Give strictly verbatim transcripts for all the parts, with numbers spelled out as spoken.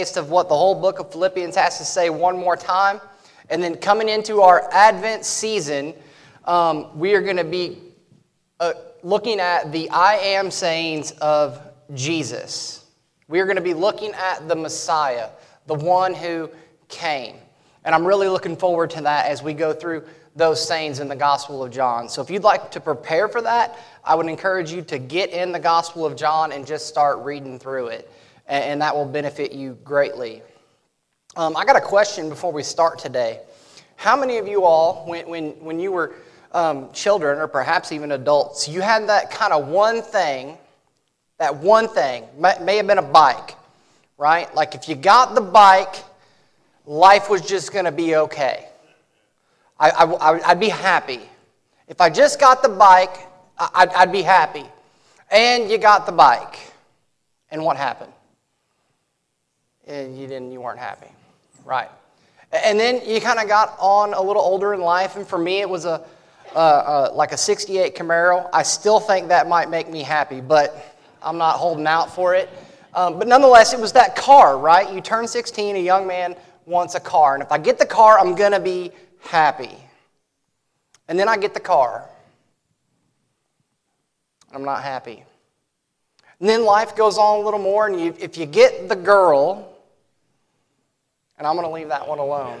taste of what the whole book of Philippians has to say one more time. And then coming into our Advent season, um, we are going to be uh, looking at the I am sayings of Jesus. We are going to be looking at the Messiah, the one who came. And I'm really looking forward to that as we go through those sayings in the Gospel of John. So if you'd like to prepare for that, I would encourage you to get in the Gospel of John and just start reading through it. And that will benefit you greatly. Um, I got a question before we start today. How many of you all, when when, when you were um, children or perhaps even adults, you had that kind of one thing, that one thing, may, may have been a bike, right? Like if you got the bike, life was just going to be okay. I, I, I'd be happy. If I just got the bike, I'd, I'd be happy. And you got the bike. And what happened? And you didn't, you weren't happy, right? And then you kind of got on a little older in life, and for me it was a uh, uh, like a sixty-eight Camaro. I still think that might make me happy, but I'm not holding out for it. Um, but nonetheless, it was that car, right? You turn sixteen, a young man wants a car, and if I get the car, I'm going to be happy. And then I get the car. I'm not happy. And then life goes on a little more, and you, if you get the girl, and I'm going to leave that one alone.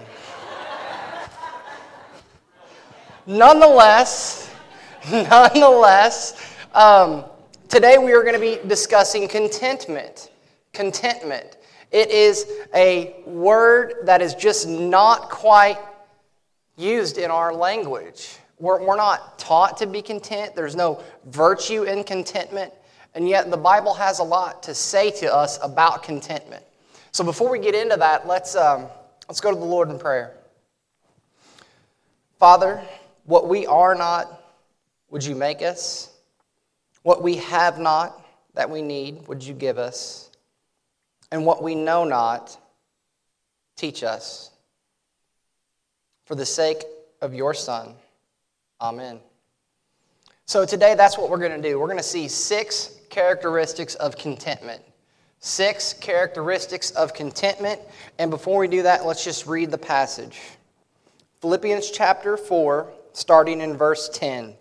nonetheless, nonetheless, um, today we are going to be discussing contentment. Contentment. It is a word that is just not quite used in our language. We're, we're not taught to be content. There's no virtue in contentment. And yet the Bible has a lot to say to us about contentment. So before we get into that, let's um, let's go to the Lord in prayer. Father, what we are not, would you make us? What we have not that we need, would you give us? And what we know not, teach us. For the sake of your Son. Amen. So today, that's what we're going to do. We're going to see six characteristics of contentment. Six characteristics of contentment. And before we do that, let's just read the passage. Philippians chapter four, starting in verse ten.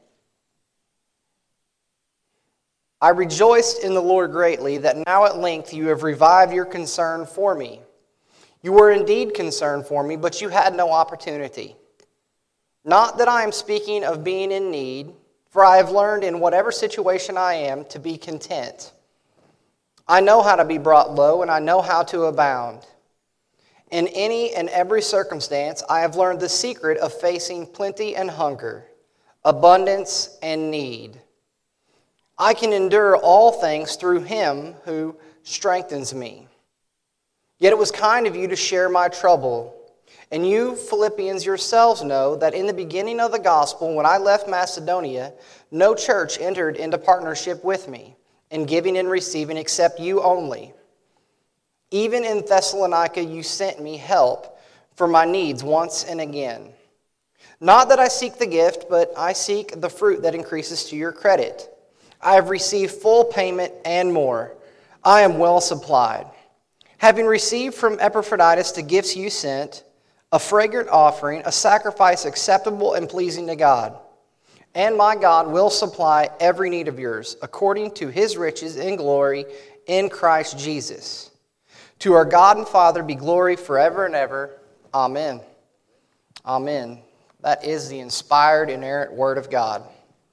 I rejoiced in the Lord greatly that now at length you have revived your concern for me. You were indeed concerned for me, but you had no opportunity. Not that I am speaking of being in need, for I have learned in whatever situation I am to be content. I know how to be brought low, and I know how to abound. In any and every circumstance, I have learned the secret of facing plenty and hunger, abundance and need. I can endure all things through him who strengthens me. Yet it was kind of you to share my trouble. And you, Philippians, yourselves know that in the beginning of the gospel, when I left Macedonia, no church entered into partnership with me in giving and receiving except you only. Even in Thessalonica, you sent me help for my needs once and again. Not that I seek the gift, but I seek the fruit that increases to your credit. I have received full payment and more. I am well supplied. Having received from Epaphroditus the gifts you sent, a fragrant offering, a sacrifice acceptable and pleasing to God. And my God will supply every need of yours, according to his riches in glory in Christ Jesus. To our God and Father be glory forever and ever. Amen. Amen. That is the inspired, inerrant Word of God.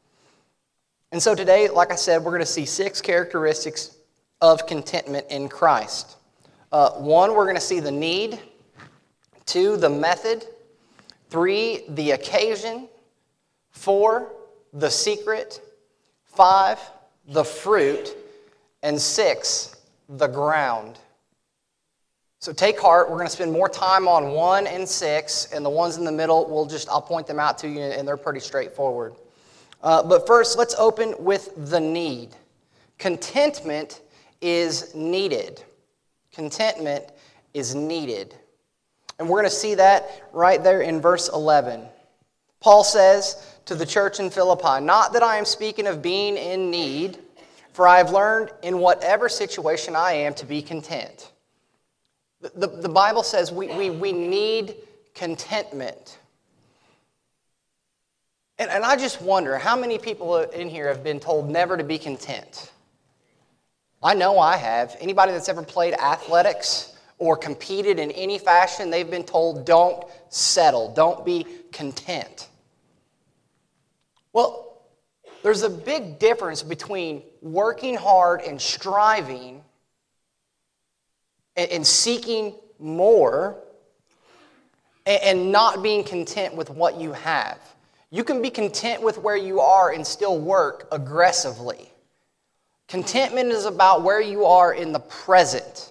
And so today, like I said, we're going to see six characteristics of contentment in Christ. Uh, one, we're going to see the need. Two, the method. Three, the occasion. Four, the secret. Five, the fruit. And six, the ground. So take heart. We're going to spend more time on one and six, and the ones in the middle, we'll just I'll point them out to you, and they're pretty straightforward. Uh, but first, let's open with the need. Contentment is needed. Contentment is needed. And we're going to see that right there in verse eleven. Paul says to the church in Philippi, not that I am speaking of being in need, for I have learned in whatever situation I am to be content. The, the, the Bible says we, we, we need contentment. And, and I just wonder, how many people in here have been told never to be content? I know I have. Anybody that's ever played athletics or competed in any fashion, they've been told don't settle, don't be content. Well, there's a big difference between working hard and striving and, and seeking more and, and not being content with what you have. You can be content with where you are and still work aggressively. Contentment is about where you are in the present.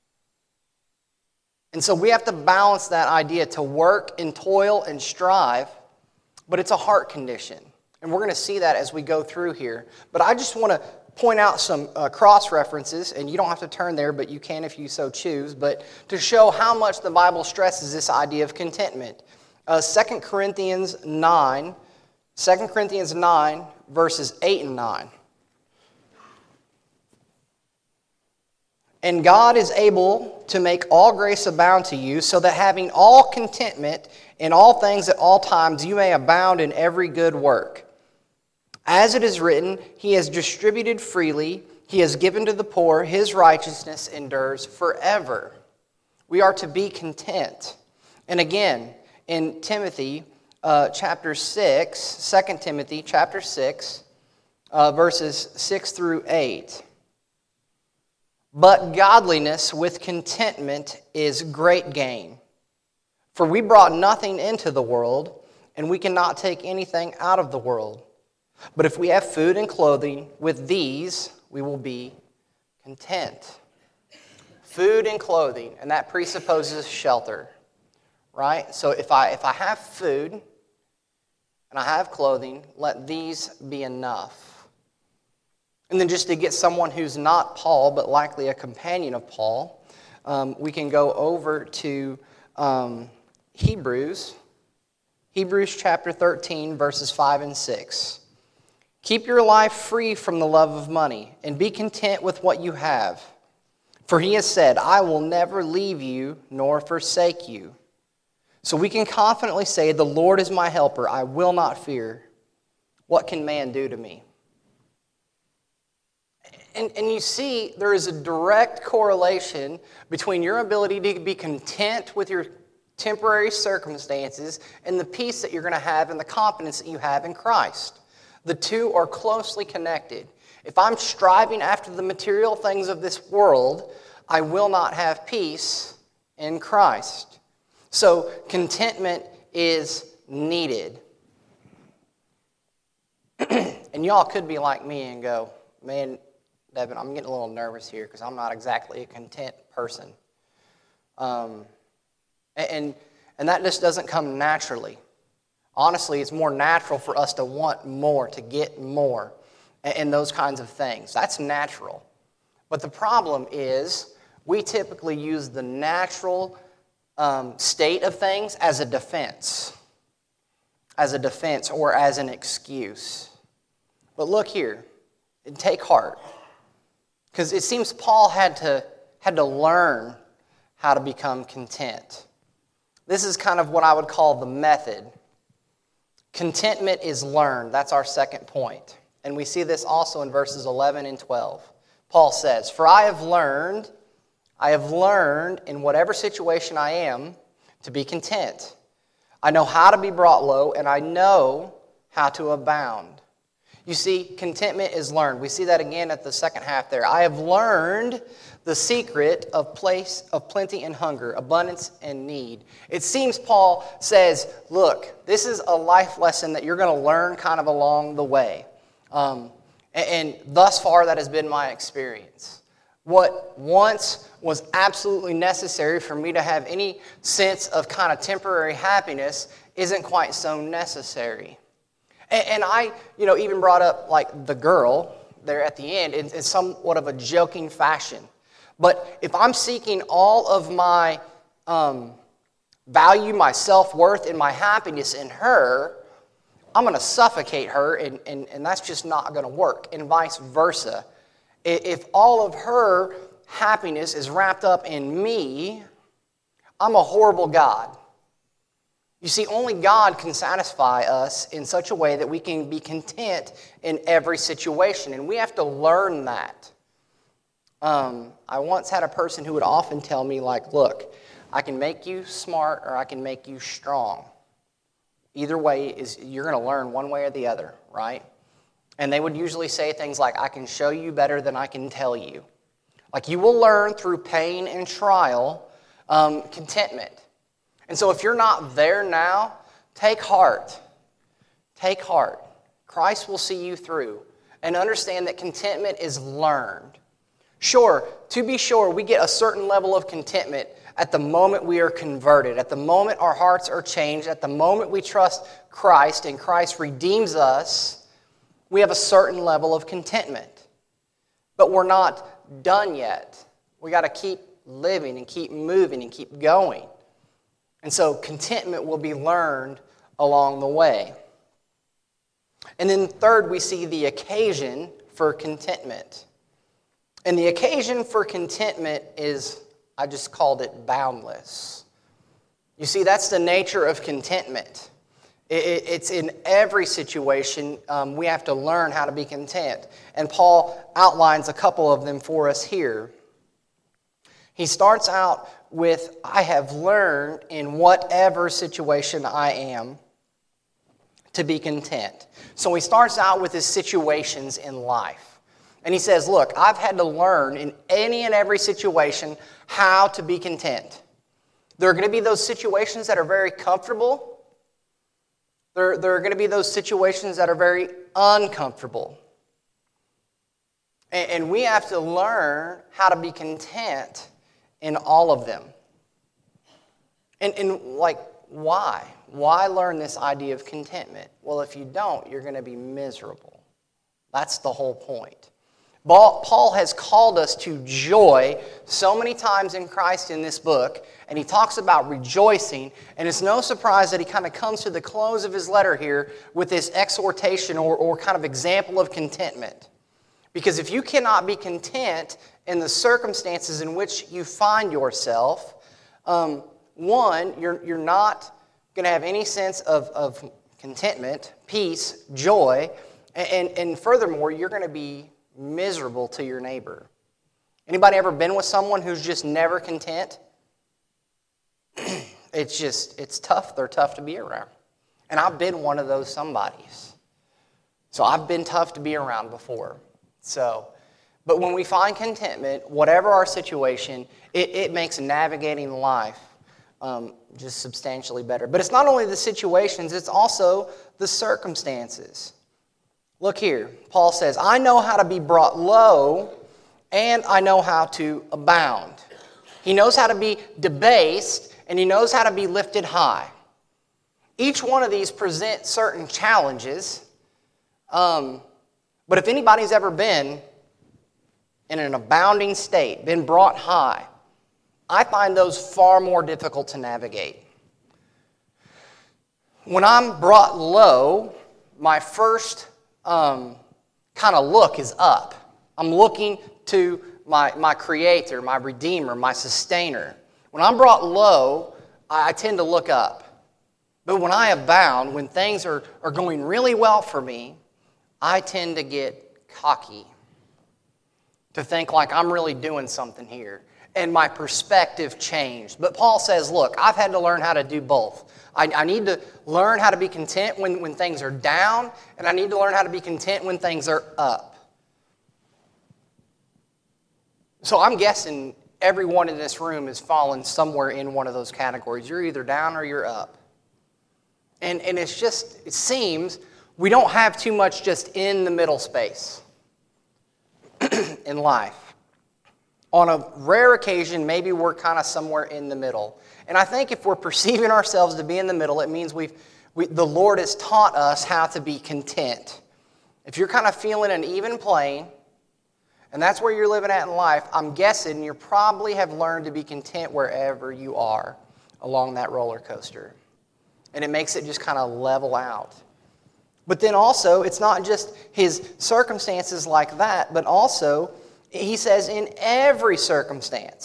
And so we have to balance that idea to work and toil and strive, but it's a heart condition. And we're going to see that as we go through here. But I just want to point out some uh, cross-references, and you don't have to turn there, but you can if you so choose, but to show how much the Bible stresses this idea of contentment. Uh, Second Corinthians nine, Second Corinthians nine, verses eight and nine. And God is able to make all grace abound to you, so that having all contentment in all things at all times, you may abound in every good work. As it is written, He has distributed freely, He has given to the poor, His righteousness endures forever. We are to be content. And again, in Timothy uh, chapter six, Second Timothy chapter six, uh, verses six through eight. But godliness with contentment is great gain. For we brought nothing into the world, and we cannot take anything out of the world. But if we have food and clothing, with these we will be content. Food and clothing, and that presupposes shelter, right? So if I if I have food and I have clothing, let these be enough. And then just to get someone who's not Paul, but likely a companion of Paul, um, we can go over to um, Hebrews, Hebrews chapter thirteen, verses five and six. Keep your life free from the love of money, and be content with what you have. For he has said, I will never leave you nor forsake you. So we can confidently say, the Lord is my helper, I will not fear. What can man do to me? And, and you see, there is a direct correlation between your ability to be content with your temporary circumstances and the peace that you're going to have and the confidence that you have in Christ. The two are closely connected. If I'm striving after the material things of this world, I will not have peace in Christ. So contentment is needed. And y'all could be like me and go, man, Devin, I'm getting a little nervous here because I'm not exactly a content person. Um, and, and that just doesn't come naturally. Honestly, it's more natural for us to want more, to get more, and, and those kinds of things. That's natural. But the problem is we typically use the natural um, state of things as a defense, as a defense or as an excuse. But look here, and take heart. Because it seems Paul had to, had to learn how to become content. This is kind of what I would call the method. Contentment is learned. That's our second point. And we see this also in verses eleven and twelve. Paul says, For I have learned, I have learned in whatever situation I am to be content. I know how to be brought low, and I know how to abound. You see, contentment is learned. We see that again at the second half there. I have learned the secret of place of plenty and hunger, abundance and need. It seems Paul says, look, this is a life lesson that you're going to learn kind of along the way. Um, and, and thus far, that has been my experience. What once was absolutely necessary for me to have any sense of kind of temporary happiness isn't quite so necessary. And I, you know, even brought up, like, the girl there at the end in, in somewhat of a joking fashion. But if I'm seeking all of my um, value, my self-worth, and my happiness in her, I'm going to suffocate her, and, and, and that's just not going to work, and vice versa. If all of her happiness is wrapped up in me, I'm a horrible God. You see, only God can satisfy us in such a way that we can be content in every situation, and we have to learn that. Um, I once had a person who would often tell me, like, look, I can make you smart or I can make you strong. Either way, is you're going to learn one way or the other, right? And they would usually say things like, I can show you better than I can tell you. Like, you will learn through pain and trial um, contentment. And so if you're not there now, take heart. Take heart. Christ will see you through. And understand that contentment is learned. Sure, to be sure, we get a certain level of contentment at the moment we are converted, at the moment our hearts are changed, at the moment we trust Christ and Christ redeems us, we have a certain level of contentment. But we're not done yet. We got to keep living and keep moving and keep going. And so contentment will be learned along the way. And then third, we see the occasion for contentment. And the occasion for contentment is, I just called it boundless. You see, that's the nature of contentment. It's in every situation um, we have to learn how to be content. And Paul outlines a couple of them for us here. He starts out with, I have learned in whatever situation I am to be content. So he starts out with his situations in life. And he says, look, I've had to learn in any and every situation how to be content. There are going to be those situations that are very comfortable. There, there are going to be those situations that are very uncomfortable. And, and we have to learn how to be content in all of them. And, and like, why? Why learn this idea of contentment? Well, if you don't, you're going to be miserable. That's the whole point. Paul has called us to joy so many times in Christ in this book, and he talks about rejoicing, and it's no surprise that he kind of comes to the close of his letter here with this exhortation or, or kind of example of contentment. Because if you cannot be content in the circumstances in which you find yourself, um, one, you're, you're not going to have any sense of, of contentment, peace, joy, and, and furthermore, you're going to be miserable to your neighbor. Anybody ever been with someone who's just never content? It's just, it's tough. They're tough to be around. And I've been one of those somebodies. So I've been tough to be around before. So, but when we find contentment, whatever our situation, it, it makes navigating life um, just substantially better. But it's not only the situations, it's also the circumstances. Look here, Paul says, I know how to be brought low, and I know how to abound. He knows how to be debased, and he knows how to be lifted high. Each one of these present certain challenges, um, but if anybody's ever been in an abounding state, been brought high, I find those far more difficult to navigate. When I'm brought low, my first Um, kind of look is up. I'm looking to my, my Creator, my Redeemer, my Sustainer. When I'm brought low, I, I tend to look up. But when I abound, when things are, are going really well for me, I tend to get cocky. To think like I'm really doing something here. And my perspective changed. But Paul says, look, I've had to learn how to do both. I, I need to learn how to be content when, when things are down, and I need to learn how to be content when things are up. So I'm guessing everyone in this room has fallen somewhere in one of those categories. You're either down or you're up. And, and it's just, it seems we don't have too much just in the middle space in life. On a rare occasion, maybe we're kind of somewhere in the middle. And I think if we're perceiving ourselves to be in the middle, it means we've, we, the Lord has taught us how to be content. If you're kind of feeling an even plane, and that's where you're living at in life, I'm guessing you probably have learned to be content wherever you are along that roller coaster. And it makes it just kind of level out. But then also, it's not just his circumstances like that, but also, he says, in every circumstance.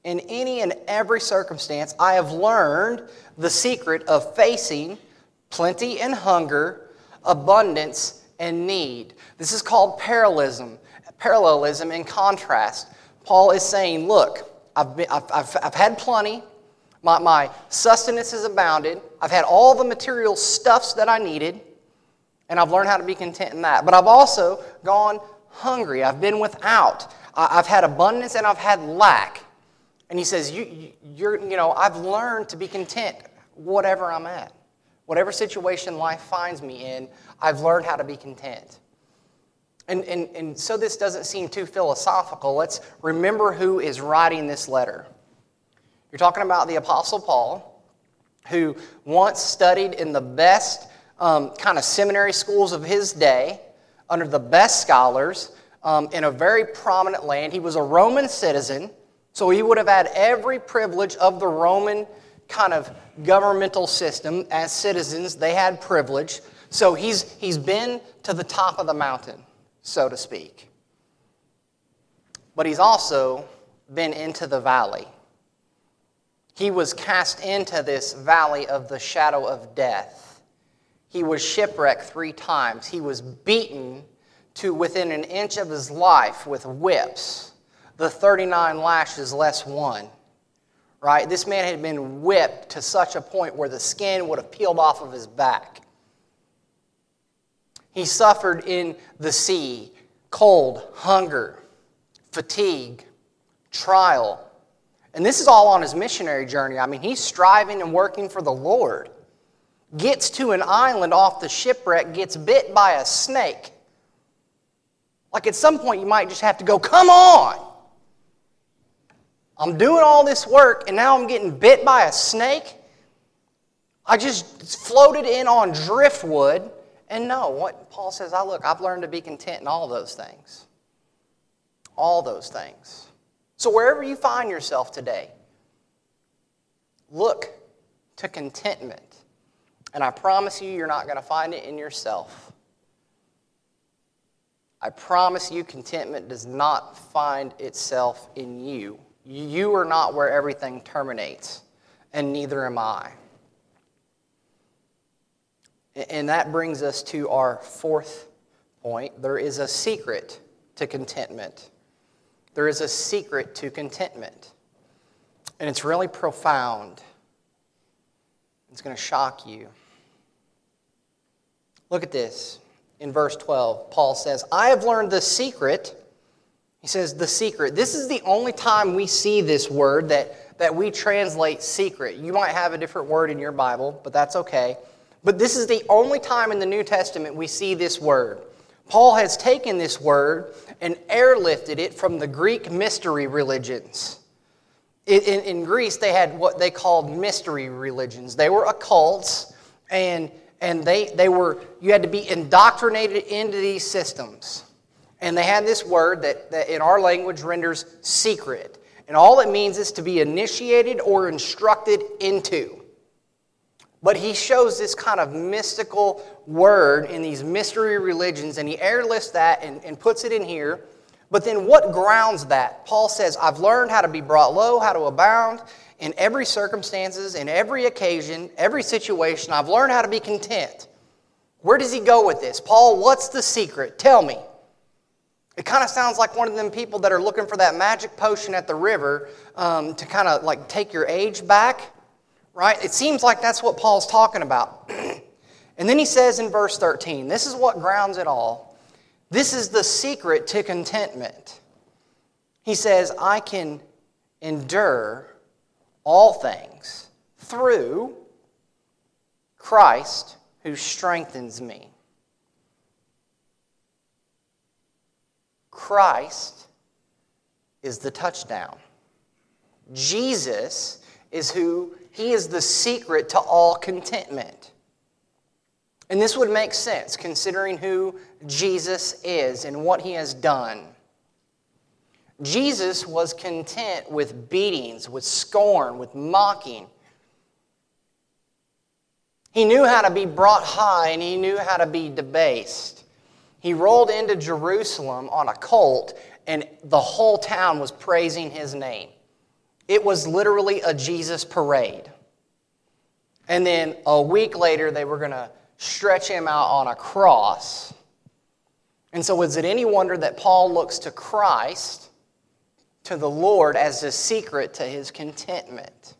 In any and every circumstance, I have learned the secret of facing plenty and hunger, abundance and need. This is called parallelism. Parallelism in contrast. Paul is saying, look, I've, been, I've, I've, I've had plenty. My, my sustenance has abounded. I've had all the material stuffs that I needed, and I've learned how to be content in that. But I've also gone hungry. I've been without. I've had abundance and I've had lack. And he says, you, you, you're, you know, I've learned to be content whatever I'm at. Whatever situation life finds me in, I've learned how to be content. And, and, and so this doesn't seem too philosophical. Let's remember who is writing this letter. You're talking about the Apostle Paul, who once studied in the best um, kind of seminary schools of his day, under the best scholars, um, in a very prominent land. He was a Roman citizen, so he would have had every privilege of the Roman kind of governmental system. As citizens, they had privilege. So he's he's been to the top of the mountain, so to speak. But he's also been into the valley. He was cast into this valley of the shadow of death. He was shipwrecked three times. He was beaten to within an inch of his life with whips, the thirty-nine lashes less one. Right? This man had been whipped to such a point where the skin would have peeled off of his back. He suffered in the sea, cold, hunger, fatigue, trial. And this is all on his missionary journey. I mean, he's striving and working for the Lord. Gets to an island off the shipwreck, gets bit by a snake. Like at some point you might just have to go, come on! I'm doing all this work and now I'm getting bit by a snake? I just floated in on driftwood. And no, what Paul says, I look, I've learned to be content in all those things. All those things. So wherever you find yourself today, look to contentment. And I promise you, you're not going to find it in yourself. I promise you, contentment does not find itself in you. You are not where everything terminates, and neither am I. And that brings us to our fourth point. There is a secret to contentment. There is a secret to contentment. And it's really profound. It's going to shock you. Look at this. In verse twelve, Paul says, I have learned the secret. He says, the secret. This is the only time we see this word that, that we translate secret. You might have a different word in your Bible, but that's okay. But this is the only time in the New Testament we see this word. Paul has taken this word and airlifted it from the Greek mystery religions. In, in, in Greece, they had what they called mystery religions. They were occults, and, and they, they were, you had to be indoctrinated into these systems. And they had this word that, that in our language renders secret. And all it means is to be initiated or instructed into. But he shows this kind of mystical word in these mystery religions, and he airlifts that and, and puts it in here. But then what grounds that? Paul says, I've learned how to be brought low, how to abound in every circumstances, in every occasion, every situation. I've learned how to be content. Where does he go with this? Paul, what's the secret? Tell me. It kind of sounds like one of them people that are looking for that magic potion at the river um, to kind of like take your age back. Right? It seems like that's what Paul's talking about. And then he says in verse thirteen, this is what grounds it all. This is the secret to contentment. He says, I can endure all things through Christ who strengthens me. Christ is the touchdown. Jesus is who He is the secret to all contentment. And this would make sense considering who Jesus is and what He has done. Jesus was content with beatings, with scorn, with mocking. He knew how to be brought high and He knew how to be debased. He rolled into Jerusalem on a colt and the whole town was praising His name. It was literally a Jesus parade. And then a week later, they were going to stretch him out on a cross. And so is it any wonder that Paul looks to Christ, to the Lord, as the secret to his contentment?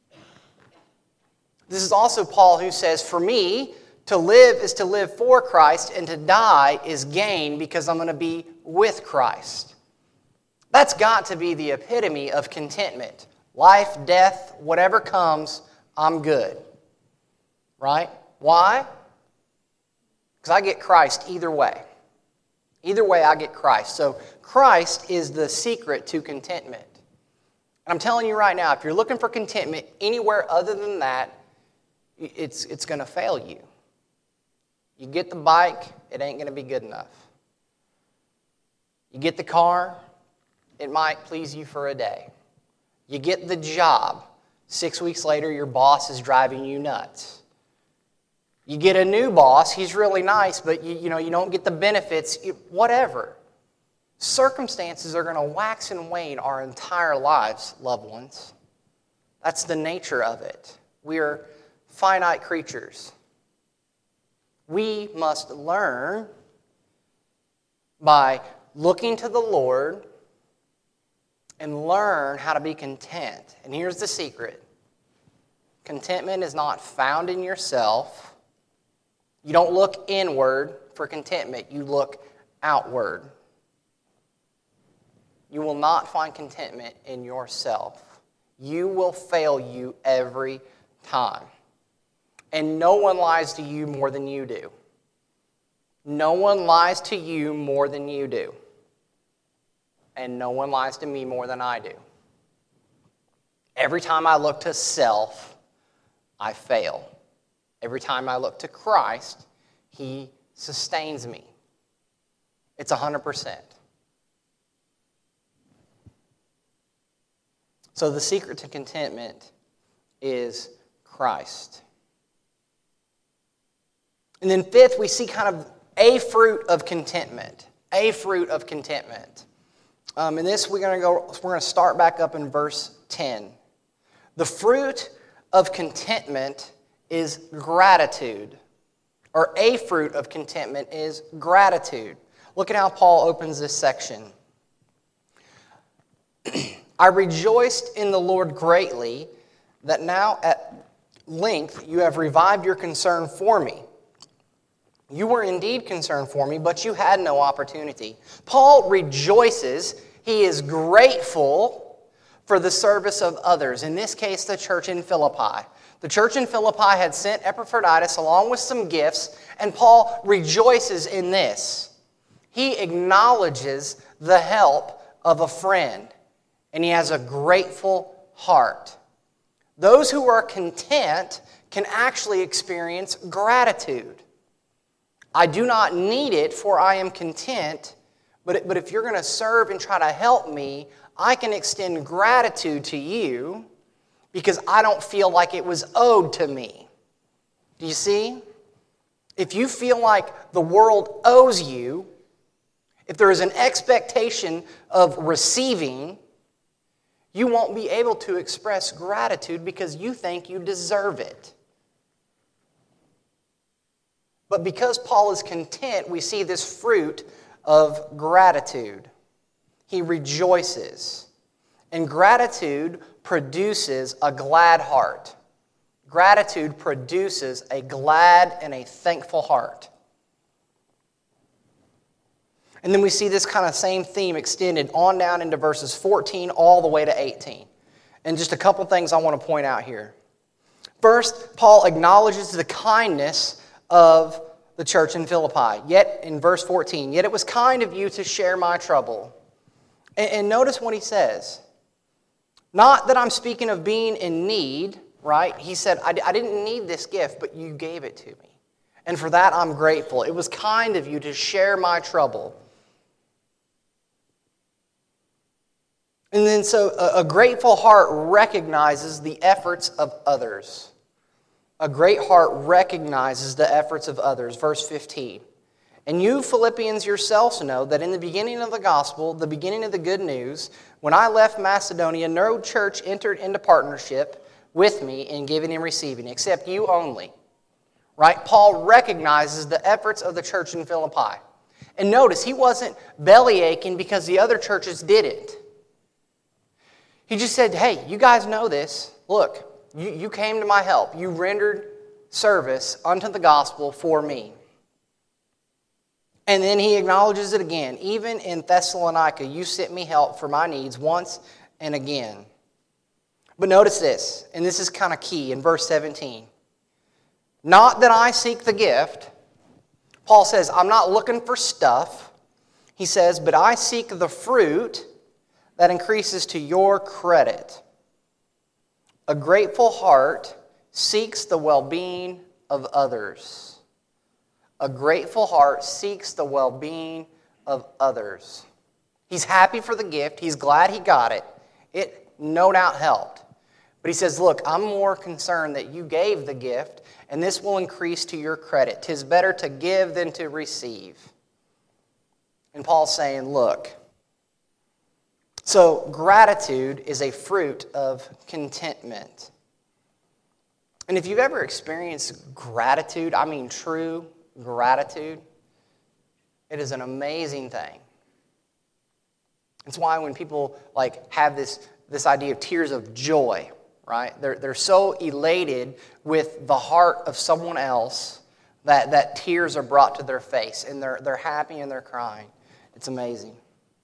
This is also Paul who says, for me, to live is to live for Christ, and to die is gain because I'm going to be with Christ. That's got to be the epitome of contentment. Life, death, whatever comes, I'm good. Right? Why? Because I get Christ either way. Either way, I get Christ. So Christ is the secret to contentment. And I'm telling you right now, if you're looking for contentment anywhere other than that, it's, it's going to fail you. You get the bike, it ain't going to be good enough. You get the car, it might please you for a day. You get the job, six weeks later your boss is driving you nuts. You get a new boss, he's really nice, but you, you know, you don't get the benefits, whatever. Circumstances are going to wax and wane our entire lives, loved ones. That's the nature of it. We are finite creatures. We must learn by looking to the Lord and learn how to be content. And here's the secret. Contentment is not found in yourself. You don't look inward for contentment. You look outward. You will not find contentment in yourself. You will fail you every time. And no one lies to you more than you do. No one lies to you more than you do. And no one lies to me more than I do. Every time I look to self, I fail. Every time I look to Christ, He sustains me. It's one hundred percent. So the secret to contentment is Christ. And then fifth, we see kind of a fruit of contentment. A fruit of contentment. Um, in this, we're going to go. We're going to start back up in verse ten. The fruit of contentment is gratitude, or a fruit of contentment is gratitude. Look at how Paul opens this section. I rejoiced in the Lord greatly that now at length you have revived your concern for me. You were indeed concerned for me, but you had no opportunity. Paul rejoices. He is grateful for the service of others, in this case, the church in Philippi. The church in Philippi had sent Epaphroditus along with some gifts, and Paul rejoices in this. He acknowledges the help of a friend, and he has a grateful heart. Those who are content can actually experience gratitude. I do not need it, for I am content, but, but if you're going to serve and try to help me, I can extend gratitude to you because I don't feel like it was owed to me. Do you see? If you feel like the world owes you, if there is an expectation of receiving, you won't be able to express gratitude because you think you deserve it. But because Paul is content, we see this fruit of gratitude. He rejoices. And gratitude produces a glad heart. Gratitude produces a glad and a thankful heart. And then we see this kind of same theme extended on down into verses fourteen all the way to eighteen. And just a couple things I want to point out here. First, Paul acknowledges the kindness of the church in Philippi. Yet, in verse fourteen, yet it was kind of you to share my trouble. And, and notice what he says. Not that I'm speaking of being in need, right? He said, I, I didn't need this gift, but you gave it to me. And for that, I'm grateful. It was kind of you to share my trouble. And then so a, a grateful heart recognizes the efforts of others. A great heart recognizes the efforts of others. Verse fifteen. And you Philippians yourselves know that in the beginning of the gospel, the beginning of the good news, when I left Macedonia, no church entered into partnership with me in giving and receiving, except you only. Right? Paul recognizes the efforts of the church in Philippi. And notice, he wasn't belly aching because the other churches didn't. He just said, hey, you guys know this. Look, you, you came to my help. You rendered service unto the gospel for me. And then he acknowledges it again. Even in Thessalonica, you sent me help for my needs once and again. But notice this, and this is kind of key in verse seventeen. Not that I seek the gift. Paul says, I'm not looking for stuff. He says, but I seek the fruit that increases to your credit. A grateful heart seeks the well-being of others. A grateful heart seeks the well-being of others. He's happy for the gift. He's glad he got it. It no doubt helped. But he says, look, I'm more concerned that you gave the gift, and this will increase to your credit. 'Tis better to give than to receive. And Paul's saying, look, so gratitude is a fruit of contentment. And if you've ever experienced gratitude, I mean true gratitude, it is an amazing thing. It's why when people like have this, this idea of tears of joy, right? They're, they're so elated with the heart of someone else that, that tears are brought to their face, and they're, they're happy and they're crying. It's amazing.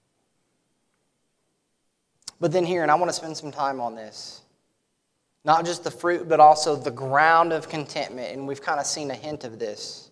But then here, and I want to spend some time on this, not just the fruit, but also the ground of contentment, and we've kind of seen a hint of this.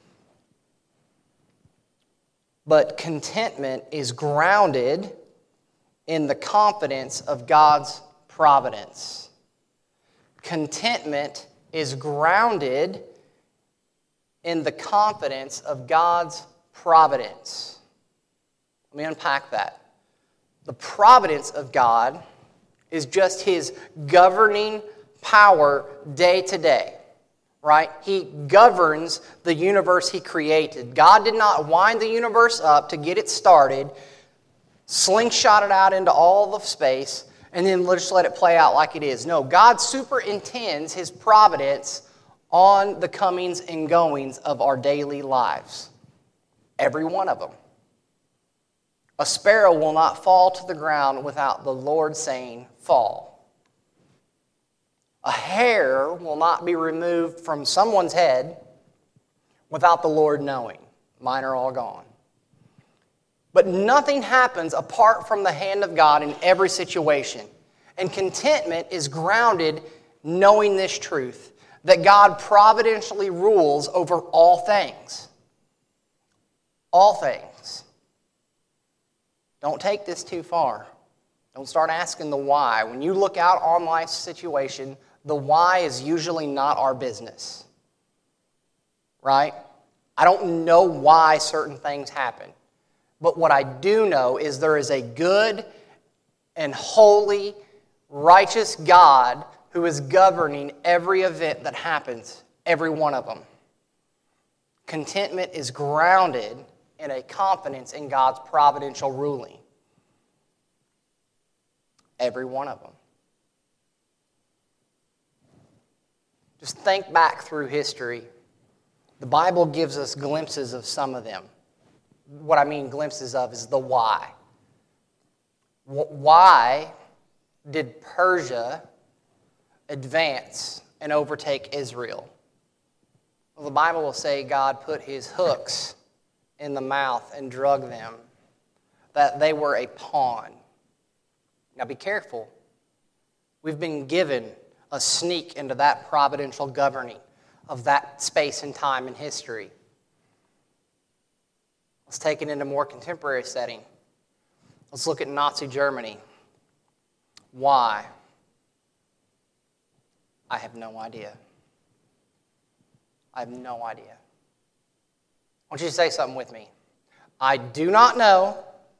But contentment is grounded in the confidence of God's providence. Contentment is grounded in the confidence of God's providence. Let me unpack that. The providence of God is just His governing power day to day, right? He governs the universe He created. God did not wind the universe up to get it started, slingshot it out into all of space, and then just let it play out like it is. No, God superintends His providence on the comings and goings of our daily lives. Every one of them. A sparrow will not fall to the ground without the Lord saying, fall. A hair will not be removed from someone's head without the Lord knowing. Mine are all gone. But nothing happens apart from the hand of God in every situation. And contentment is grounded knowing this truth, that God providentially rules over all things. All things. Don't take this too far. Don't start asking the why. When you look out on life's situation, the why is usually not our business. Right? I don't know why certain things happen. But what I do know is there is a good and holy, righteous God who is governing every event that happens, every one of them. Contentment is grounded in a confidence in God's providential ruling. Every one of them. Just think back through history. The Bible gives us glimpses of some of them. What I mean glimpses of is the why. Why did Persia advance and overtake Israel? Well, the Bible will say God put His hooks in the mouth and drug them, that they were a pawn. Now be careful. We've been given a sneak into that providential governing of that space and time in history. Let's take it into a more contemporary setting. Let's look at Nazi Germany. Why? I have no idea. I have no idea. I want you to say something with me. I do not know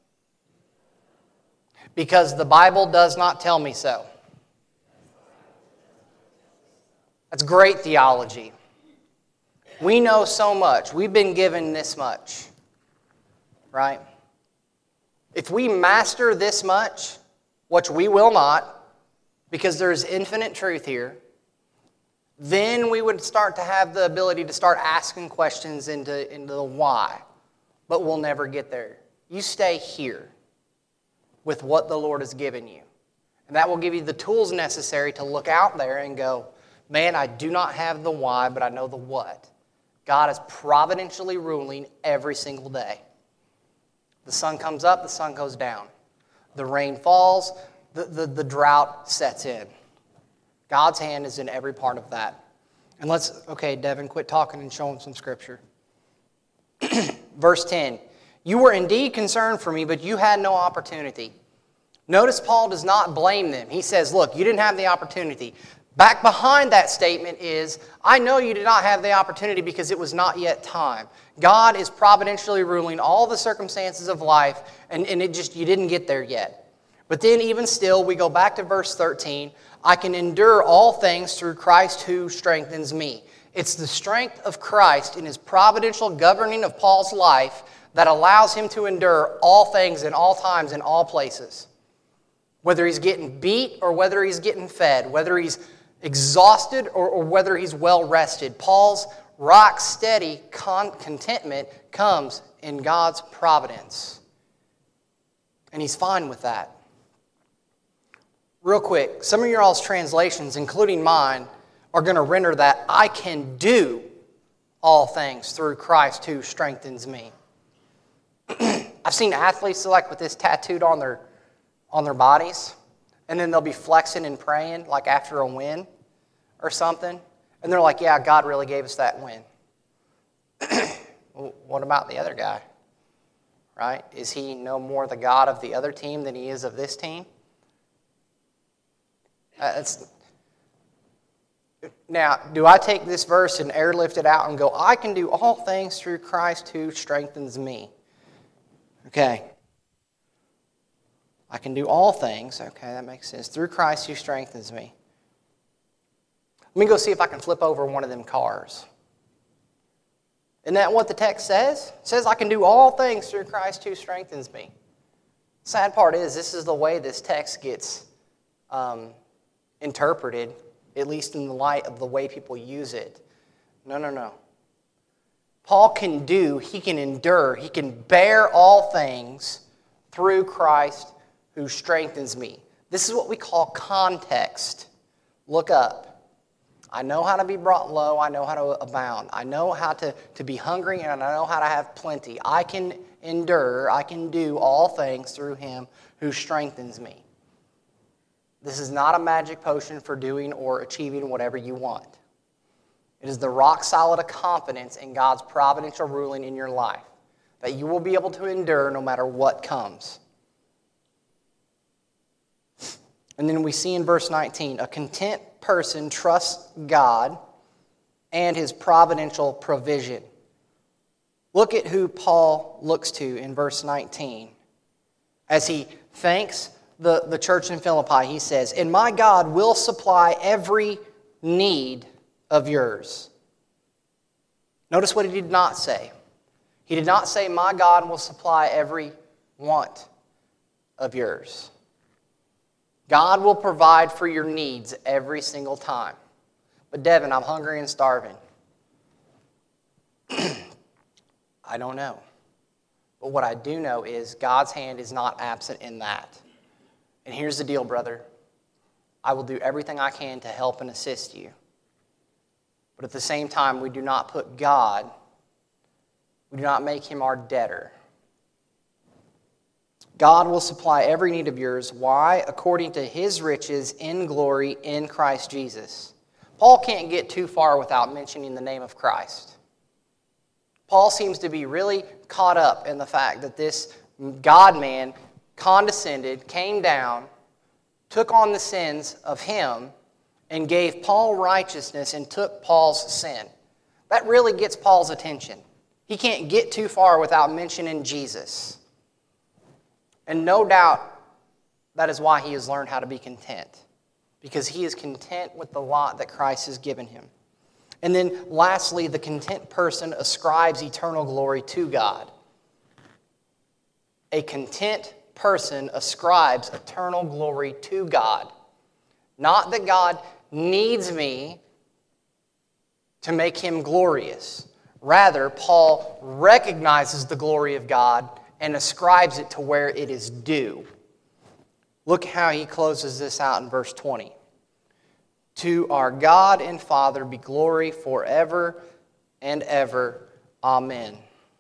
because the Bible does not tell me so. That's great theology. We know so much. We've been given this much, right? If we master this much, which we will not, because there's infinite truth here, then we would start to have the ability to start asking questions into, into the why. But we'll never get there. You stay here with what the Lord has given you. And that will give you the tools necessary to look out there and go, man, I do not have the why, but I know the what. God is providentially ruling every single day. The sun comes up, the sun goes down. The rain falls, the, the, the drought sets in. God's hand is in every part of that. And let's, okay, Devin, quit talking and show them some scripture. Verse ten, you were indeed concerned for me, but you had no opportunity. Notice Paul does not blame them. He says, look, you didn't have the opportunity. Back behind that statement is, I know you did not have the opportunity because it was not yet time. God is providentially ruling all the circumstances of life, and, and it just you didn't get there yet. But then even still, we go back to verse thirteen, I can endure all things through Christ who strengthens me. It's the strength of Christ in his providential governing of Paul's life that allows him to endure all things in all times in all places. Whether he's getting beat or whether he's getting fed, whether he's exhausted or, or whether he's well rested. Paul's rock steady con- contentment comes in God's providence. And he's fine with that. Real quick, some of your all's translations, including mine, are going to render that I can do all things through Christ who strengthens me. I've seen athletes like with this tattooed on their on their bodies, and then they'll be flexing and praying like after a win or something, and they're like, yeah, God really gave us that win. Well, what about the other guy? Right? Is he no more the God of the other team than he is of this team? Uh, it's, now, do I take this verse and airlift it out and go, I can do all things through Christ who strengthens me? Okay. I can do all things. Okay, that makes sense. Through Christ who strengthens me. Let me go see if I can flip over one of them cars. Isn't that what the text says? It says I can do all things through Christ who strengthens me. Sad part is, this is the way this text gets um, interpreted, at least in the light of the way people use it. No, no, no. Paul can do, he can endure, he can bear all things through Christ who strengthens me. This is what we call context. Look up. I know how to be brought low. I know how to abound. I know how to, to be hungry, and I know how to have plenty. I can endure. I can do all things through him who strengthens me. This is not a magic potion for doing or achieving whatever you want. It is the rock-solid confidence in God's providential ruling in your life that you will be able to endure no matter what comes. And then we see in verse nineteen, a content person trusts God and his providential provision. Look at who Paul looks to in verse nineteen. As he thanks the, the church in Philippi, he says, and my God will supply every need of yours. Notice what he did not say. He did not say, my God will supply every want of yours. God will provide for your needs every single time. But Devin, I'm hungry and starving. I don't know. But what I do know is God's hand is not absent in that. And here's the deal, brother. I will do everything I can to help and assist you. But at the same time, we do not put God, we do not make him our debtor. God will supply every need of yours. Why? According to his riches in glory in Christ Jesus. Paul can't get too far without mentioning the name of Christ. Paul seems to be really caught up in the fact that this God-man condescended, came down, took on the sins of him, and gave Paul righteousness and took Paul's sin. That really gets Paul's attention. He can't get too far without mentioning Jesus. And no doubt that is why he has learned how to be content. Because he is content with the lot that Christ has given him. And then lastly, the content person ascribes eternal glory to God. A content person ascribes eternal glory to God. Not that God needs me to make him glorious. Rather, Paul recognizes the glory of God and ascribes it to where it is due. Look how he closes this out in verse twenty. To our God and Father be glory forever and ever. Amen.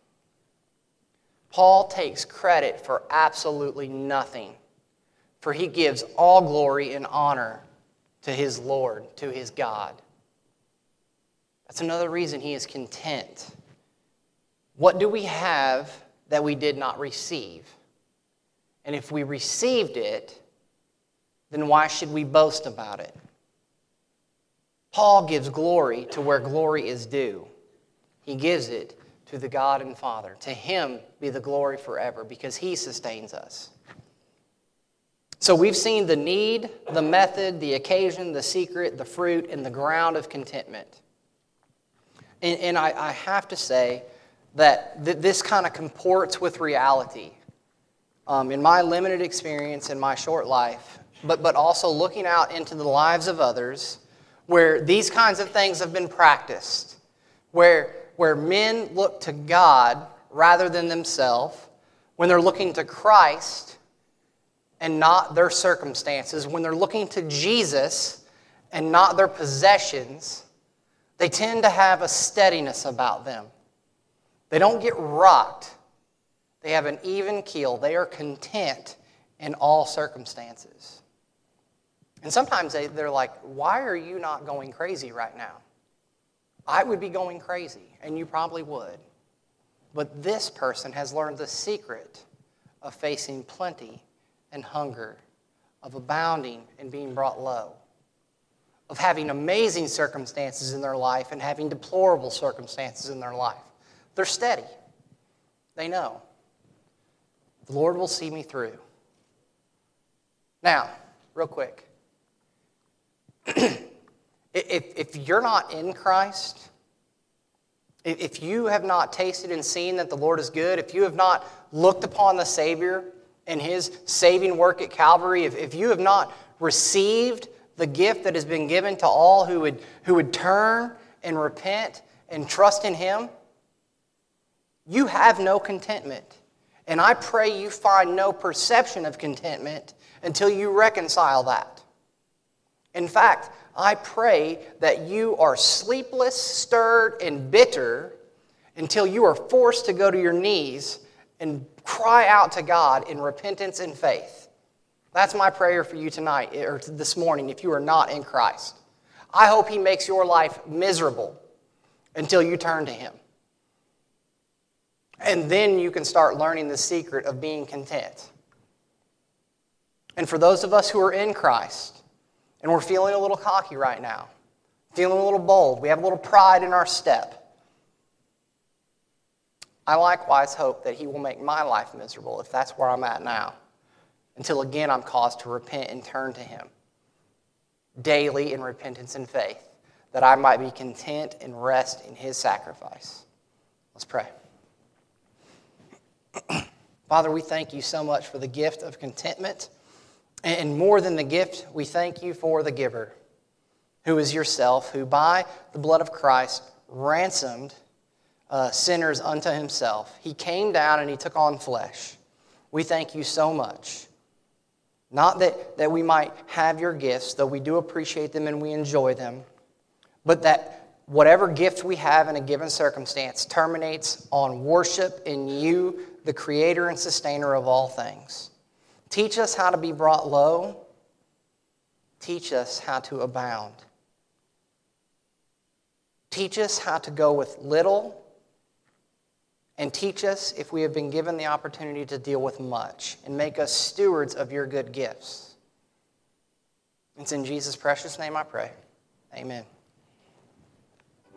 Paul takes credit for absolutely nothing, for he gives all glory and honor to his Lord, to his God. That's another reason he is content. What do we have that we did not receive? And if we received it, then why should we boast about it? Paul gives glory to where glory is due. He gives it to the God and Father. To him be the glory forever because he sustains us. So we've seen the need, the method, the occasion, the secret, the fruit, and the ground of contentment. And, and I, I have to say that th- this kind of comports with reality. Um, in my limited experience in my short life, but, but also looking out into the lives of others, where these kinds of things have been practiced, where, where men look to God rather than themselves, when they're looking to Christ and not their circumstances, when they're looking to Jesus and not their possessions, they tend to have a steadiness about them. They don't get rocked. They have an even keel. They are content in all circumstances. And sometimes they, they're like, why are you not going crazy right now? I would be going crazy, and you probably would. But this person has learned the secret of facing plenty and hunger, of abounding and being brought low, of having amazing circumstances in their life and having deplorable circumstances in their life. They're steady. They know. The Lord will see me through. Now, real quick. if, if you're not in Christ, if, if you have not tasted and seen that the Lord is good, if you have not looked upon the Savior and his saving work at Calvary, if, if you have not received the gift that has been given to all who would, who would turn and repent and trust in him, you have no contentment. And I pray you find no perception of contentment until you reconcile that. In fact, I pray that you are sleepless, stirred, and bitter until you are forced to go to your knees and cry out to God in repentance and faith. That's my prayer for you tonight, or this morning, if you are not in Christ. I hope he makes your life miserable until you turn to him. And then you can start learning the secret of being content. And for those of us who are in Christ, and we're feeling a little cocky right now, feeling a little bold, we have a little pride in our step, I likewise hope that he will make my life miserable if that's where I'm at now, until again I'm caused to repent and turn to him daily in repentance and faith, that I might be content and rest in his sacrifice. Let's pray. Father, we thank you so much for the gift of contentment. And more than the gift, we thank you for the giver, who is yourself, who by the blood of Christ ransomed uh, sinners unto himself. He came down and he took on flesh. We thank you so much. Not that, that we might have your gifts, though we do appreciate them and we enjoy them, but that whatever gift we have in a given circumstance terminates on worship in you, the creator and sustainer of all things. Teach us how to be brought low. Teach us how to abound. Teach us how to go with little. And teach us, if we have been given the opportunity, to deal with much. And make us stewards of your good gifts. It's in Jesus' precious name I pray. Amen.